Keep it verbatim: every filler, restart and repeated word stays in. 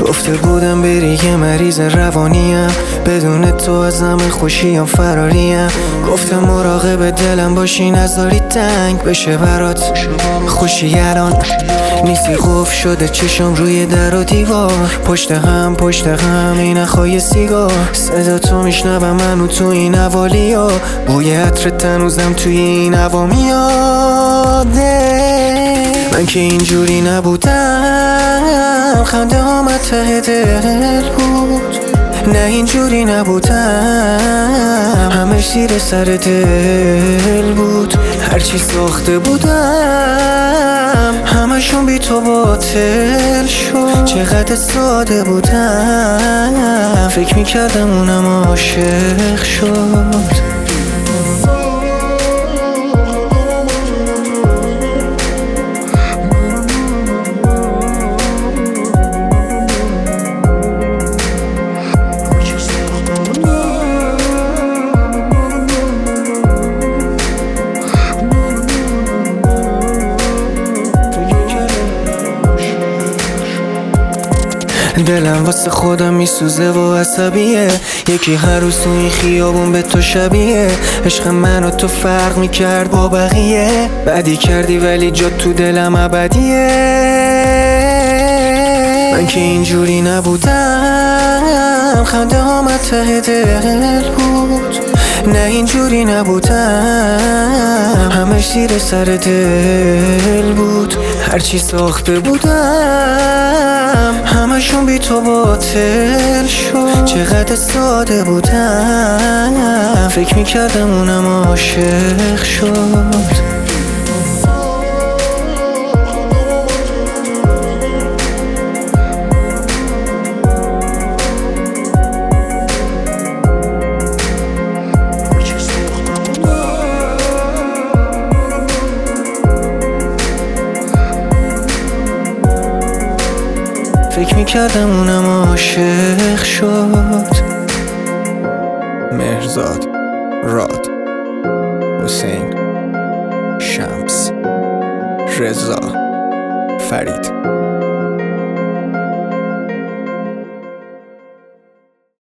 گفته بودم بری که مریض روانیم، بدون تو از همه خوشیم فراریم. گفتم مراقب دلم باشی نذاری تنگ بشه برات خوشی. الان نیستی قفل شده چشم روی در و دیوار، پشت هم پشت هم این نخوای سیگار. صدا تو میشنوم منو تو این حوالی ها، بوی عطر تنوزم توی این هوا میاده. من که اینجوری نبودم، خنده آمد ته دل بود. نه اینجوری نبودم، همش زیر سر دل بود. هرچی ساخته بودم همشون بی تو باطل شد. چقدر ساده بودم، فکر میکردم اونم عاشق شد. دلم واسه خودم میسوزه و عصبیه، یکی هر روز تو این خیابون به تو شبیه. عشق منو تو فرق میکرد با بقیه، بدی کردی ولی جا تو دلم ابدیه. من که اینجوری نبودم، خنده آمد ته دل بود. نه اینجوری نبودم، همش زیر سر دل بود. هرچی ساخته بودم همشون بی تو باطل شد. چقدر ساده بودم، فکر میکردم اونم عاشق شد. فکر میکردم اونم عاشق شد. مهرزاد، راد، حسین، شمس، رضا، فرید.